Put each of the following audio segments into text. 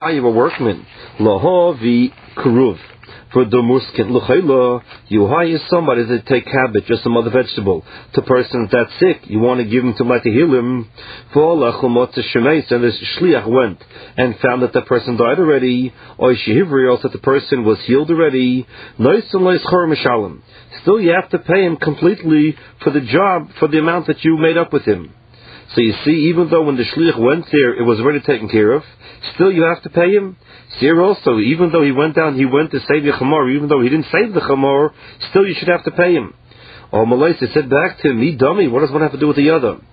you a workman. Lahavi kuruv. For domuskin l'chayla, you hire somebody to take cabbage or some other vegetable to persons that's sick. You want to give him to let to heal him. V'olachumot shemeis, and the shliach went and found that the person died already, or shehivri, also that the person was healed already. Noisun loischor mishalim. Still, you have to pay him completely for the job, for the amount that you made up with him. So you see, even though when the shliach went there, it was already taken care of, still you have to pay him. Here also, even though he went to save the chamor, even though he didn't save the chamor, still you should have to pay him. Oh, Malaisa said back to him, me dummy, what does one have to do with the other?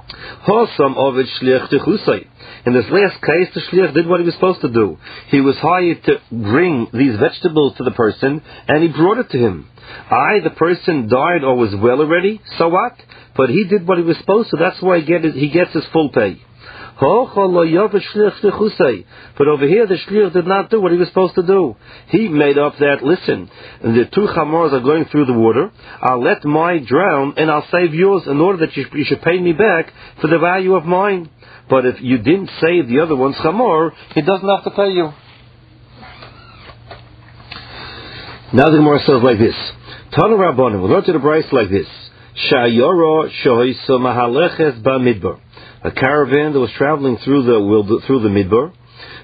In this last case, the shliach did what he was supposed to do. He was hired to bring these vegetables to the person, and he brought it to him. The person died or was well already, so what? But he did what he was supposed to, that's why he gets his full pay. But over here, the shliach did not do what he was supposed to do. He made up that, listen, the two chamors are going through the water, I'll let mine drown, and I'll save yours in order that you should pay me back for the value of mine. But if you didn't save the other one's chamor, he doesn't have to pay you. Now the Gemara says like this. Tanu Rabbanim, we learn to the Bryce like this. Shayoro shohisa mahaleches ba'midbar. A caravan that was traveling through the midbar.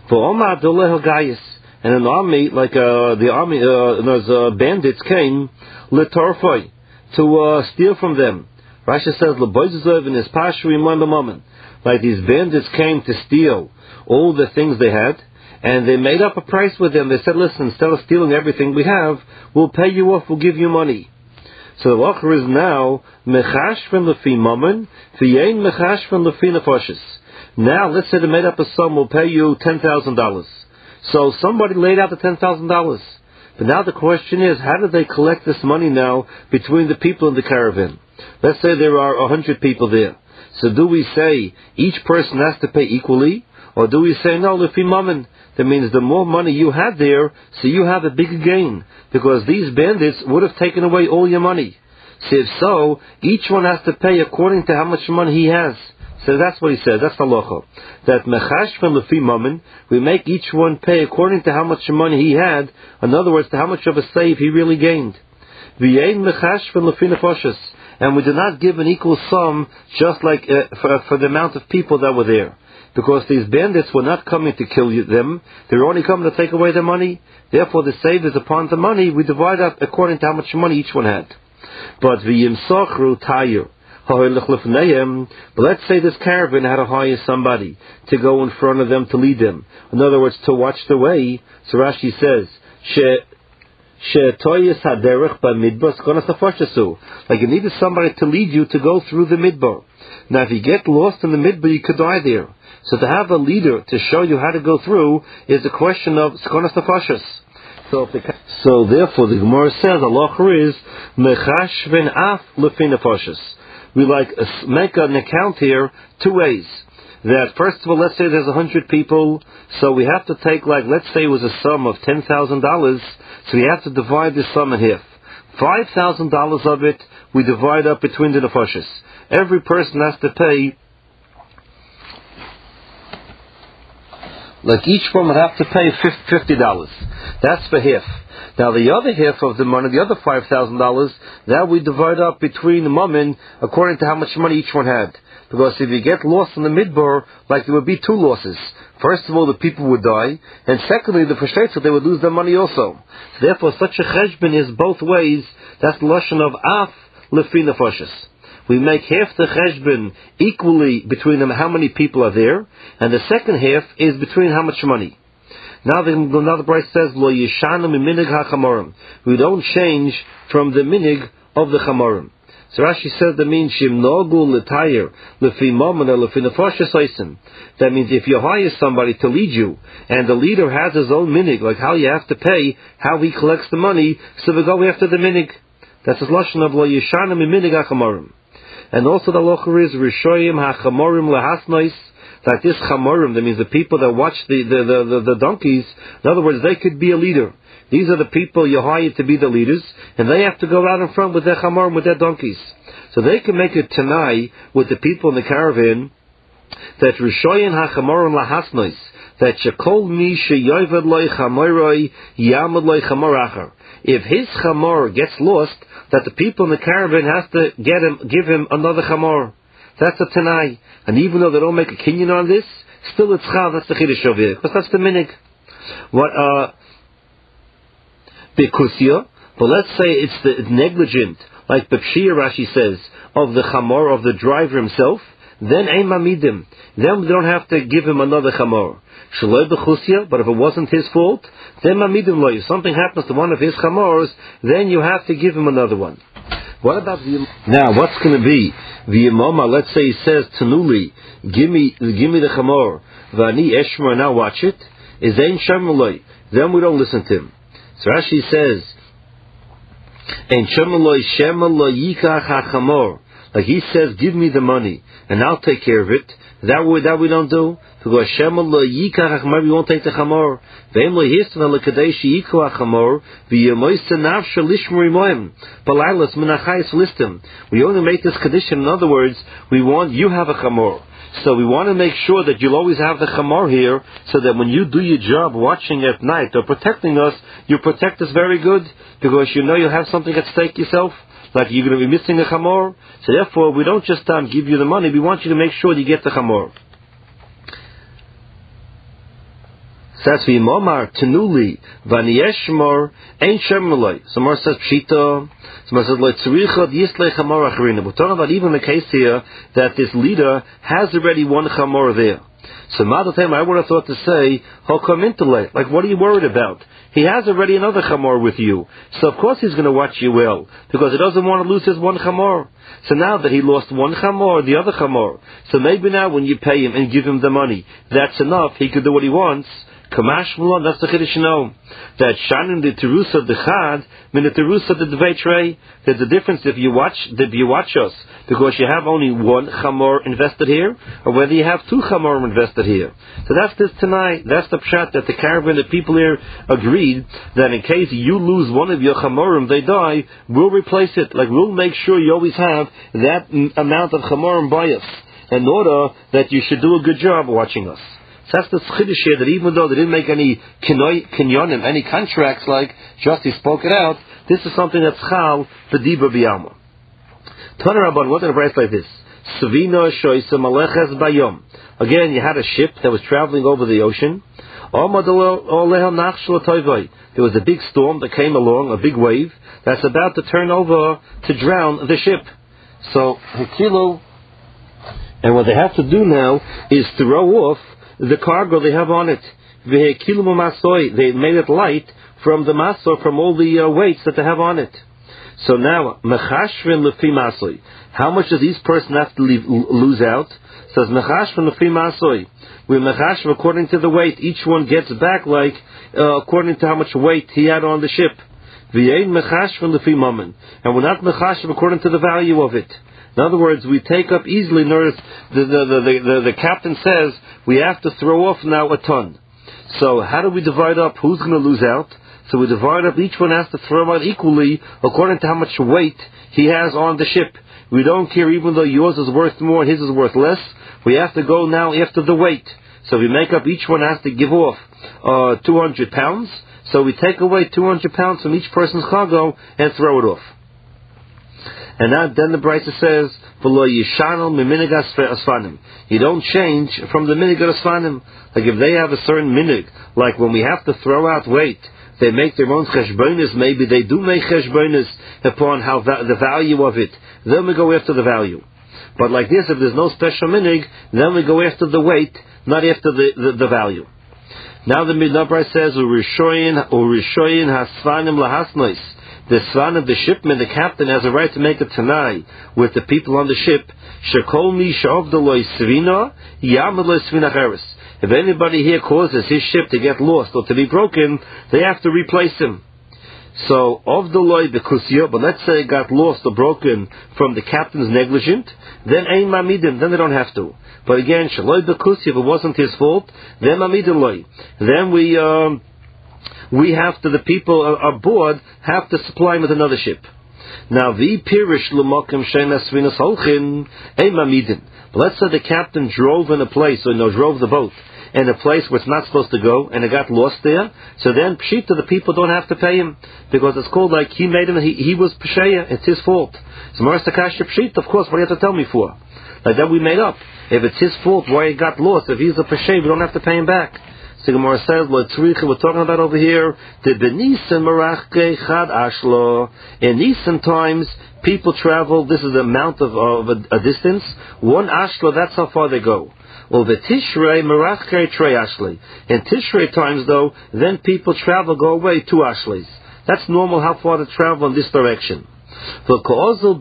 And an army, like those bandits came letorfoi to steal from them. Rashi says leboizezov in his pashrim moment. Like these bandits came to steal all the things they had, and they made up a price with them. They said, listen, instead of stealing everything we have, we'll pay you off, we'll give you money. So the lacher is now mechashven lefi mammon, v'yein mechashven lefi nefashis. Now, let's say they made up a sum, we'll pay you $10,000. So somebody laid out the $10,000. But now the question is, how do they collect this money now between the people in the caravan? Let's say there are 100 people there. So do we say each person has to pay equally? Or do we say, no, lefi mammon? That means the more money you had there, so you have a bigger gain. Because these bandits would have taken away all your money. So if so, each one has to pay according to how much money he has. So that's what he says, that's halacha. That mechashven lefi mammon, we make each one pay according to how much money he had. In other words, to how much of a save he really gained. V'yein mechashven lefi nefashos. And we do not give an equal sum just like for the amount of people that were there. Because these bandits were not coming to kill them, they were only coming to take away their money. Therefore the save is upon the money, we divide up according to how much money each one had. But v'yimsochru tayir. But let's say this caravan had to hire somebody to go in front of them to lead them. In other words, to watch the way. So Rashi says, like you needed somebody to lead you to go through the midbar. Now if you get lost in the midbar, you could die there. So to have a leader to show you how to go through is a question of skonas nefashos. So therefore the Gemara says, Allah is mechashven af lefi nefashos. We make an account here two ways. That first of all, let's say there's 100 people, so we have to take let's say it was a sum of $10,000, so we have to divide this sum in half. $5,000 of it we divide up between the nefashos. Every person has to pay, each one would have to pay $50. That's for half. Now the other half of the money, the other $5,000, that we divide up between the mammon according to how much money each one had. Because if you get lost in the midbar, there would be two losses. First of all, the people would die, and secondly, the frustrated, they would lose their money also. Therefore, such a cheshbon is both ways. That's the lashon of af lefi nefashos. We make half the cheshbon equally between them, how many people are there, and the second half is between how much money. Now the Bryce says, Lo yishanu minig ha-chamorim. We don't change from the minig of the chamorim. So Rashi says that means shimnogu l'tayir lefi mammon lefi nefashos oisim. That means if you hire somebody to lead you, and the leader has his own minig, like how you have to pay, how he collects the money, so we go after the minig. That's his lashon of Lo yishanu minig ha-chamorim. And also the locher is rishoyim ha-chamorim lehasnois. Like this chamorim, that means the people that watch the donkeys. In other words, they could be a leader. These are the people you hire to be the leaders, and they have to go out in front with their chamorim, with their donkeys. So they can make a tanai with the people in the caravan that rishoyin ha-chamorim lahasnois, that shekol mi sheyovad loy chamoroi yamad loy chamor acher. If his chamor gets lost, that the people in the caravan have to give him another chamor. That's a tanai. And even though they don't make a kinyan on this, still it's chal. That's the chiddush over here, because that's the minig. What bekusya? But let's say it's negligent, like Bepshir Rashi says, of the chamor of the driver himself. Then ein mamidim. Then we don't have to give him another chamor. Shaloi bechusya. But if it wasn't his fault, then mamidim lo. If something happens to one of his chamors, then you have to give him another one. What about the now? What's going to be the imama? Let's say he says Tanuli, give me the chamor. Vani eshmer. Now watch it. Is ein shemeloi. Then we don't listen to him. So Rashi says, ein shemeloi shemeloi yikach hachamor. Like he says, give me the money and I'll take care of it. That we don't do. Because shemeloi yikach hachamor, we won't take the chamor. Ve'em lo histan lekadesh yikach hachamor v'yemoyse nafshe lishmuri moem balailas minachayis listim. We only make this condition. In other words, we want you have a chamor. So we want to make sure that you'll always have the chamor here, so that when you do your job watching at night or protecting us, you protect us very good, because you know you'll have something at stake yourself, like you're going to be missing a chamor. So therefore, we don't just give you the money, we want you to make sure you get the chamor. That's the Momar Tenuli Vaniyeshmor Ein Shemeloi. Somewhere says Pshita. Somewhere says Lo Tzricha Yislei Chamor Acharina. We're talking about even the case here that this leader has already one chamor there. So Madatem, I would have thought to say Hokamintele. Like, what are you worried about? He has already another chamor with you, so of course he's going to watch you well, because he doesn't want to lose his one chamor. So now that he lost one chamor, the other chamor, so maybe now when you pay him and give him the money, that's enough. He could do what he wants. Kamash Mulon, that's the Chiddush know. That Shanim the Terusa the Chad, min the Terusa the Dveitrei. There's a difference if you watch us, because you have only one chamor invested here, or whether you have two chamor invested here. So that's this tonight. That's the pshat that the caravan, the people here agreed that in case you lose one of your chamorim, they die, we'll replace it. Like, we'll make sure you always have that amount of chamorim by us, in order that you should do a good job watching us. So that's the chiddush here, that even though they didn't make any kinyonim, any contracts, like just he spoke it out, this is something that's chal b'dibur b'yalma. Tana Rabban, what did a price like this? Savina shoysa maleches bayom. Again, you had a ship that was traveling over the ocean. There was a big storm that came along, a big wave that's about to turn over to drown the ship. So Hikilu, and what they have to do now is throw off the cargo they have on it. They made it light from the masor, from all the weights that they have on it. So now, mechashvin lefi masoi. How much does each person have to lose out? It says mechashvin lefi masoi. We're mechashv according to the weight. Each one gets back like according to how much weight he had on the ship. V'yein mechashvin lefi mammon. And we're not mechashv according to the value of it. In other words, we take up easily. Notice the captain says we have to throw off now a ton. So how do we divide up? Who's going to lose out? So we divide up. Each one has to throw out equally according to how much weight he has on the ship. We don't care, even though yours is worth more, his is worth less. We have to go now after the weight. So we make up. Each one has to give off 200 pounds. So we take away 200 pounds from each person's cargo and throw it off. And then the Brisa says, you don't change from the minig asfanim. Like if they have a certain minig, like when we have to throw out weight, they make their own cheshbonis. Maybe they do make cheshbonis upon how the value of it. Then we go after the value. But like this, if there's no special minig, then we go after the weight, not after the value. Now the Midnabrai says, Urishoyin hasfanim lahasnois. The son of the shipman, the captain, has a right to make a tanai with the people on the ship. If anybody here causes his ship to get lost or to be broken, they have to replace him. So, of the loy bekusya, but let's say it got lost or broken from the captain's negligence, then ein mamidim, then they don't have to. But again, shaloi bekusya, if it wasn't his fault, then mamidim loy. Then we have to, the people aboard have to supply him with another ship. Now, the pirish l'mokim shenas vinas holchin ein mamidin. But let's say the captain drove in a place, or drove the boat, in a place where it's not supposed to go, and it got lost there, so then Pshita, the people don't have to pay him, because it's called like he made him, he was Pesheya, it's his fault. So Marasa Kasha Pshita, of course, what do you have to tell me for? Like that we made up. If it's his fault why it got lost, if he's a Pesheya, we don't have to pay him back. So Gemara says, we're talking about over here, the Benisan Marachke Chad Ashlo. In Nisan times, people travel, this is the amount of a distance, one Ashlo, that's how far they go. Well, the Tishrei Marachke Trei Ashli. In Tishrei times, though, then people travel, go away 2 Ashlis. That's normal how far to travel in this direction. Now what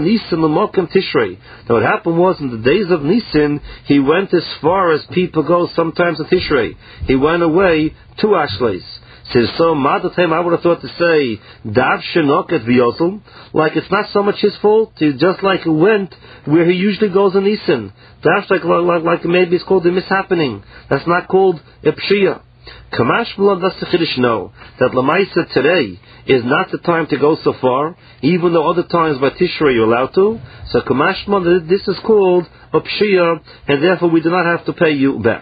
happened was, in the days of Nisan, he went as far as people go sometimes in Tishrei. He went away 2 Ashleis. Says, so Madatem, I would have thought to say, Dav Shenoket V'Yosel, like it's not so much his fault, he just like he went where he usually goes in Nisan. That's like maybe it's called a mishappening. That's not called a Pshia. Kamash Blood, that's the Chiddush know, that Lamaisa today is not the time to go so far, even though other times by Tishrei you're allowed to. So Kamash Blood, this is called a Pshia, and therefore we do not have to pay you back.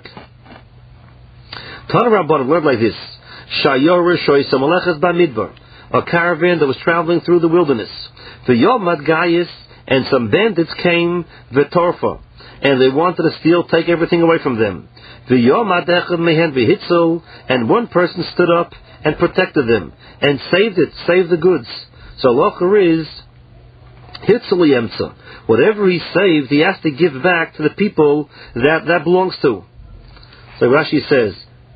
Tana Rabban learned like this. Shayor Shoy Samalechas Bamidbar, a caravan that was traveling through the wilderness. The Yomad Gayis, and some bandits came V'Torfa, and they wanted to steal, take everything away from them. The Yomad Echad Mehen V'Hitzel, and one person stood up and protected them and saved the goods. So Locher is Hitzel Yemtza. Whatever he saved, he has to give back to the people that belongs to. So Rashi says,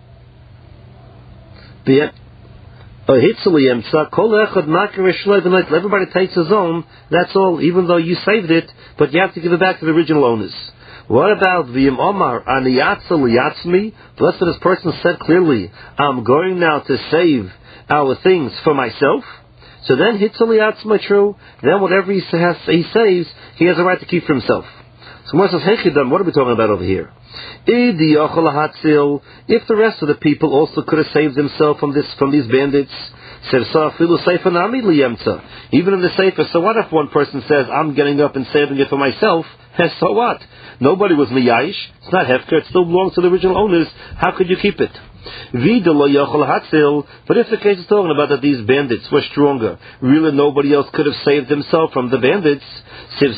everybody takes his own, that's all, even though you saved it, but you have to give it back to the original owners. What about V'im Omar Aniyatzel Yatzmi? Blessed this person said clearly, I'm going now to save our things for myself. So then Hitzel Yatzma, true, then whatever he saves, he has a right to keep for himself. So what are we talking about over here? If the rest of the people also could have saved themselves from these bandits, even in the Sefer, so what if one person says, I'm getting up and saving it for myself, so what? Nobody was miyayish, it's not hefker, it still belongs to the original owners, how could you keep it? But if the case is talking about that these bandits were stronger, really nobody else could have saved themselves from the bandits, then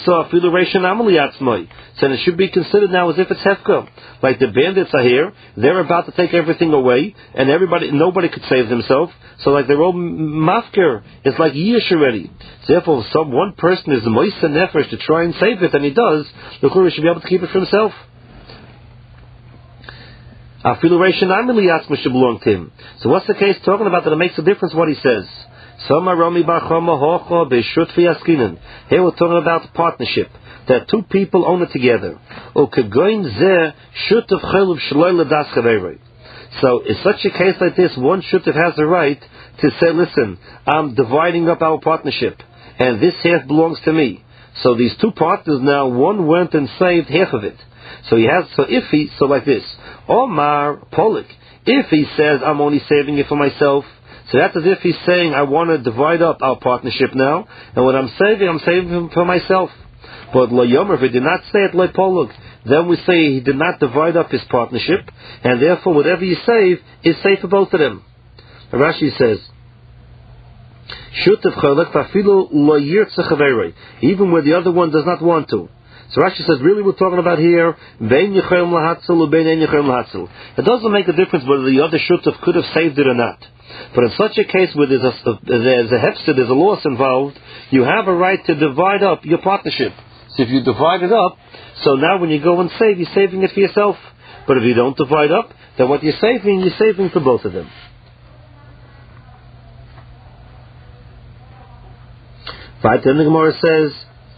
it should be considered now as if it's hefker. Like the bandits are here, they're about to take everything away, and nobody could save themselves, so like they're all mafker, it's like yish already. Therefore, if one person is the moisa nefesh to try and save it, and he does, the Chura should be able to keep it for himself. Should belong to him. So what's the case talking about that it makes a difference what he says? Here we're talking about partnership, that 2 people own it together. So in such a case like this, one shutuf has the right to say, listen, I'm dividing up our partnership, and this half belongs to me. So these 2 partners now, one went and saved half of it. So like this, Omar Polik, if he says, I'm only saving it for myself, so that's as if he's saying, I want to divide up our partnership now, and what I'm saving for myself. But Lo Yomer, if he did not say it like Polik, then we say he did not divide up his partnership, and therefore whatever you save is safe for both of them. Rashi says, even where the other one does not want to. So Rashi says, really we're talking about here, it doesn't make a difference whether the other shutuf could have saved it or not. But in such a case where there's a hefsed, there's a loss involved, you have a right to divide up your partnership. So if you divide it up, so now when you go and save, you're saving it for yourself. But if you don't divide up, then what you're saving for both of them. Right, then the Gemara says,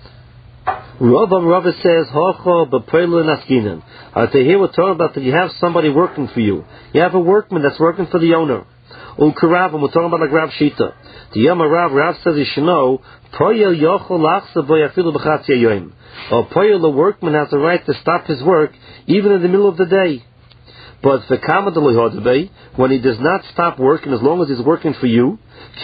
Rava says, Hocho b'peilu naskinan. Here we're talking about that you have somebody working for you. You have a workman that's working for the owner. Ukarav, and we're talking about like Rav Shita. The Yama Rav says you should know, Poyel yochol lachsa v'yafilu b'chatzi yoyim. Or Poyel, the workman, has the right to stop his work even in the middle of the day. But when he does not stop working, as long as he's working for you,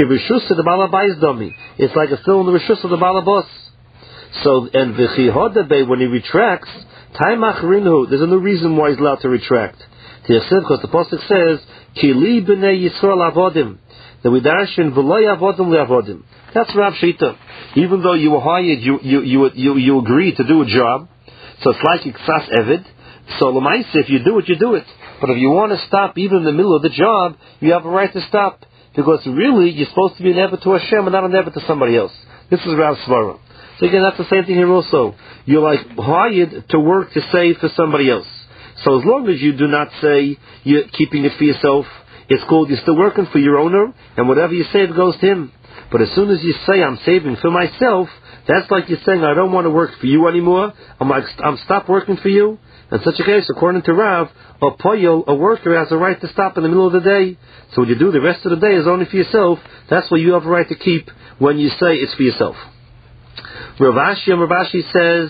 it's like it's still in the rishus of the balabos. So, and when he retracts, there's a new reason why he's allowed to retract. Because the pasuk says, "Ki li b'nei Yisrael avodim," that we darshan v'lo avodim le'avodim. That's Rav Shita. Even though you were hired, you agreed to do a job, so it's like iksas eved. So l'maisa, if you do it, you do it. But if you want to stop even in the middle of the job, you have a right to stop, because really you're supposed to be an eved to Hashem and not an eved to somebody else. This is Rav Svara. So again, that's the same thing here also. You're like hired to work to save for somebody else. So as long as you do not say you're keeping it for yourself, it's called you're still working for your owner, and whatever you save goes to him. But as soon as you say I'm saving for myself, that's like you're saying I don't want to work for you anymore. I'm stop working for you. In such a case, according to Rav, a poyel, a worker, has a right to stop in the middle of the day. So what you do the rest of the day is only for yourself. That's what you have a right to keep when you say it's for yourself. Rav Ashi says,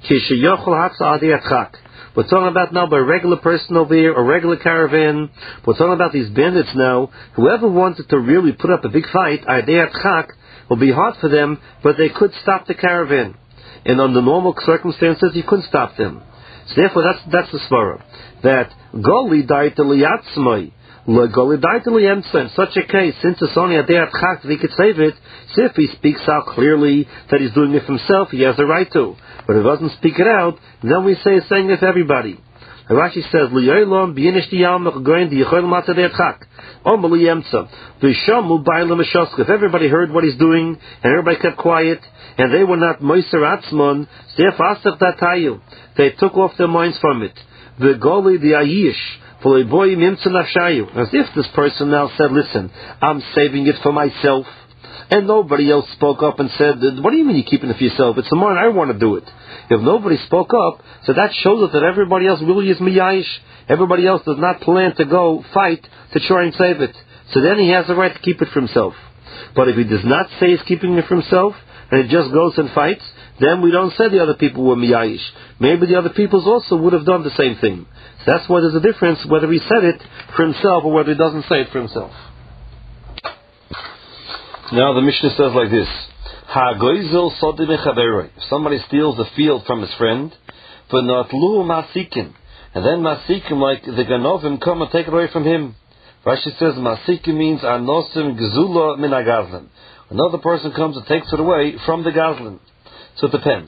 we're talking about now by a regular person over here, a regular caravan. We're talking about these bandits now. Whoever wanted to really put up a big fight, it will be hard for them, but they could stop the caravan. And under normal circumstances, you couldn't stop them. So therefore, that's the svara. That Goli died to liyatzmai, Goli died to liyemtza. In such a case, since it's only a day at chak that he could save it, so if he speaks out clearly that he's doing it for himself, he has the right to. But if he doesn't speak it out, then we say he's saying it to everybody. Rashi says, "Liyolam b'yinish diyam goyin diyichol matadei chak." If everybody heard what he's doing and everybody kept quiet and they were not moiser atzmon, they took off their minds from it. The goli the ayish. As if this person now said, "Listen, I'm saving it for myself," and nobody else spoke up and said, "What do you mean you're keeping it for yourself? It's mine. I want to do it." If nobody spoke up, so that shows us that everybody else really is miyayish. Everybody else does not plan to go fight to try and save it. So then he has the right to keep it for himself. But if he does not say he's keeping it for himself, and it just goes and fights, then we don't say the other people were miyayish. Maybe the other peoples also would have done the same thing. So that's why there's a difference whether he said it for himself or whether he doesn't say it for himself. Now the Mishnah says like this: if somebody steals a field from his friend, and then masikim, like the ganovim, come and take it away from him. Rashi says masikim means anosim gezula min agazlin. Another person comes and takes it away from the gazlin. So it depends.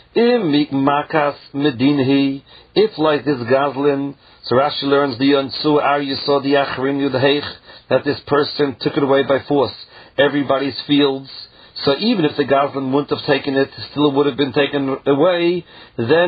If like this gazlin, so Rashi learns the yansu ar yisod the achrin yudheich, that this person took it away by force, everybody's fields. So even if the gazlan wouldn't have taken it, still it would have been taken away, then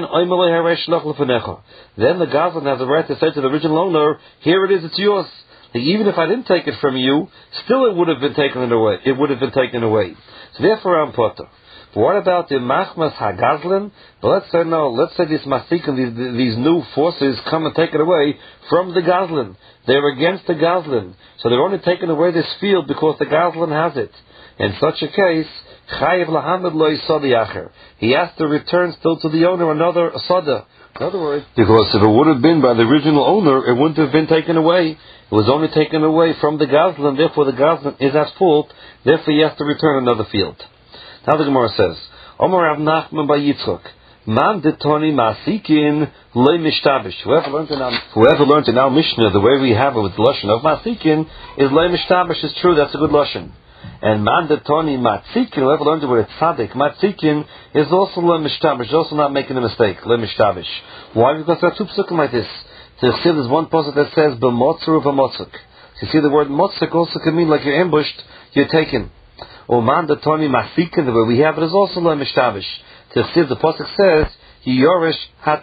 the gazlan has a right to say to the original owner, "Here it is, it's yours." Like, even if I didn't take it from you, still it would have been taken away. It would have been taken away. So therefore I'm potter. But what about the machmas hagazlan? But let's say these masikim, these new forces come and take it away from the gazlan. They're against the gazlan. So they're only taking away this field because the gazlan has it. In such a case, chayiv lahamid lo yisodi acher. He has to return still to the owner another soda. In other words, because if it would have been by the original owner, it wouldn't have been taken away. It was only taken away from the gazlan. Therefore, the gazlan is at fault. Therefore, he has to return another field. Now the Gemara says, Omar Rav Nachman by Yitzchok, Man detoni masikin le mishtabish. Whoever learned in our Mishnah the way we have it with the lashon of masikin is le mishtabish. Is true. That's a good lashon. And mandatoni matzikin, whoever learned it with tzaddik, matzikin is also le mishtabish, also not making a mistake, le mishtabish. Why? Because there are two psukim like this. So you see there's one pasuk that says b'motzur v'motzuk. So you see the word motzuk also can mean like you're ambushed, you're taken. Or mandatoni matzikin, the way we have it is also le mishtabish. So you see the pasuk says yiyorish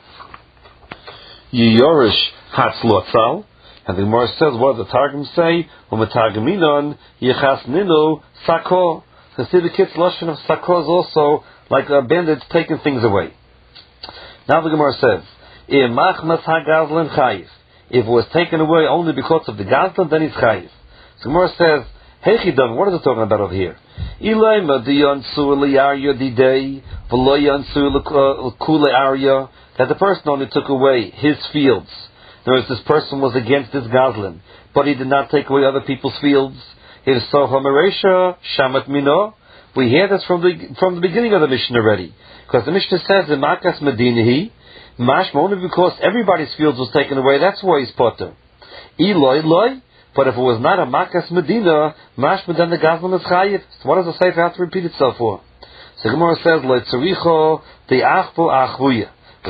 hatzlotzal. And the Gemara says, what does the Targum say? U'metargaminon yichasninu sako. So see the kids' lashon of sako is also like a bandit taking things away. Now the Gemara says, Machmas hagazlan chayiv. If it was taken away only because of the gazlan, then it's chayiv. So the Gemara says, Hechidan, what is it talking about over here? Ilayma diyansu liyarya didei v'lo yansu l'kule arya. That the person only took away his fields. Whereas this person was against this gazlan, but he did not take away other people's fields. If so, Hamaresha Shamat Mino, we hear this from the beginning of the Mishnah already, because the Mishnah says in Makas Medinahi, Mashma, only because everybody's fields was taken away. That's why he's potter. Eloi, loy. But if it was not a Makas Medina, mashma then the Gazlan is chayiv. So what does the Sefer have to repeat itself for? So Gemara says, loy tzuricho de'achbo achvuya.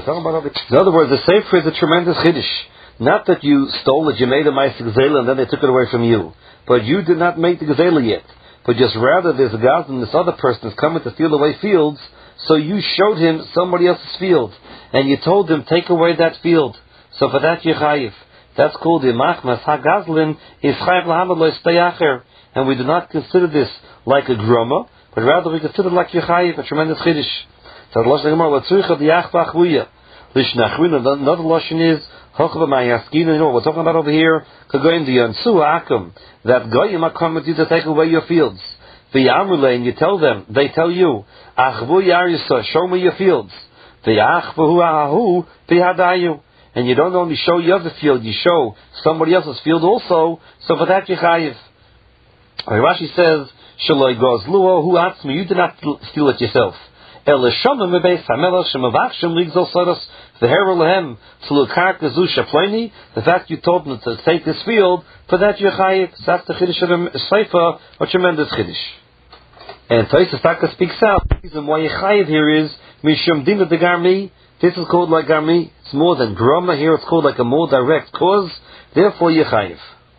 In other words, the Sefer is a tremendous chiddush. Not that you stole it, you made a ma'aseh gzela and then they took it away from you. But you did not make the gzela yet. But just rather there's a Gazlan, this other person is coming to steal away fields, so you showed him somebody else's field. And you told him, take away that field. So for that you're chayiv. That's called the machmas hagazlin is chayiv lahamad lo yistayacher, and we do not consider this like a groma, but rather we consider it like yechayiv, a tremendous chiddush. So the lashon gemara latzricha diachva achvuya lishnachrin. Another lashon is hochva ma'yaskin. You know what we're talking about over here? Kagoyin diyansu akum, that goyim are coming to you to take away your fields. V'yamrulei, and you tell them, they tell you, achvu yarisa, show me your fields. V'yachvu ahu v'hadayu. And you don't only show your other field, you show somebody else's field also, so for that you chayiv. Rashi says, Shaloi gozluo hu atzmi, you did not steal it yourself. El eshama mebeis hamelach shemavachshem ligzol soros v'herer lehem tzlukar kazu shapleni. The fact you told them to take this field, for that you chayiv. That's the chiddush of the Sefer, a tremendous chiddush. And Tosfos Taka speaks out. The reason why you chayiv here is mishum dina de garmi. This is called like garmi. It's more than groma. Here it's called like a more direct cause. Therefore, yechayiv.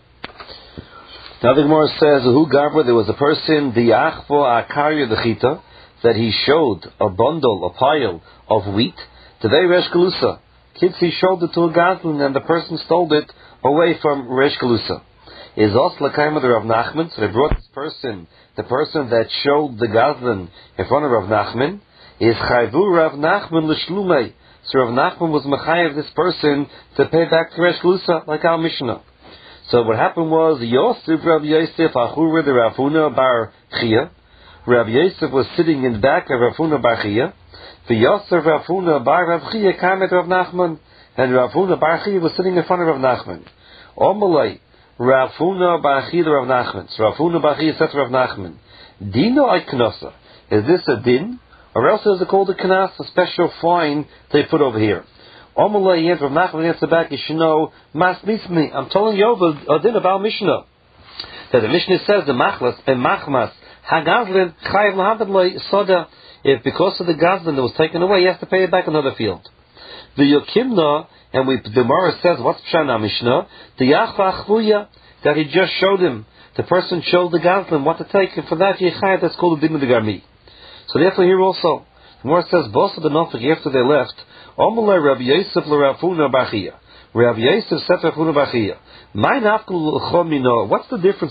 Now the Gemara says, "Who garba?" There was a person, the achvo akarya dechita, that he showed a bundle, a pile of wheat. Today Resh Galusa. Kids, he showed it to a gazlan, and the person stole it away from Resh Galusa. Is also l'kaima the Rav Nachman. So they brought this person, the person that showed the gazlan in front of Rav Nachman. Is chayvu Rav Nachman l'shlumei. So Rav Nachman was mechayev this person to pay back to Resh Galusa, like our Mishnah. So what happened was, Yosef Rav Yosef achur the Rav Huna bar Chia. Rav Yosef was sitting in the back of Rav Huna bar Chia. The Yosef Rav Huna bar Rav Chia came at Rav Nachman, and Rav Huna bar Chia was sitting in front of Rav Nachman. Omalei Rav Huna bar Chia Rav Nachman. So Rav Huna bar Chia said to Rav Nachman, Dino Aiknosa. Is this a din? Or else is it called a knas, a special fine they put over here? Omalei Rav Nachman answered back, you should know, Mas Nismi, I'm telling you over a din about Mishnah. That the Mishnah says the machlas and machmas hagazlin chayiv lahabad lo soda. If because of the gazlin that was taken away, he has to pay it back another field. The yokimna, and the Gemara says, what's pshana Mishnah? The yachva achvuya, that he just showed him. The person showed the gazlin what to take, and for that yechayiv, that's called the din of the garmi. So therefore here also, the Gemara says, both of the nafik after they left, Omalei Rav Yosef Rav Huna bar Chia. Rav Yosef said to Rav Huna bar Chia, what's the difference